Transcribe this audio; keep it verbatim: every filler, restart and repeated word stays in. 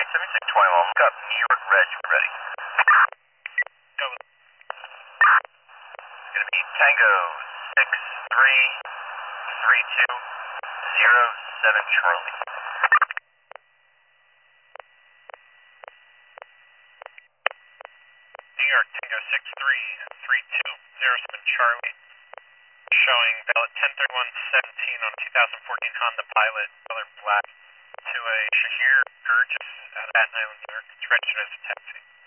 seventy-six twenty, well, look up New York Reg, we're ready. Go. Gonna be Tango six three three two zero seven Charlie. New York Tango six three three two zero seven Charlie, showing ballot ten thirty-one seventeen on two thousand fourteen Honda Pilot, color black, to a Shahir Gurgis out of Staten Island, New York. It's registered as a taxi.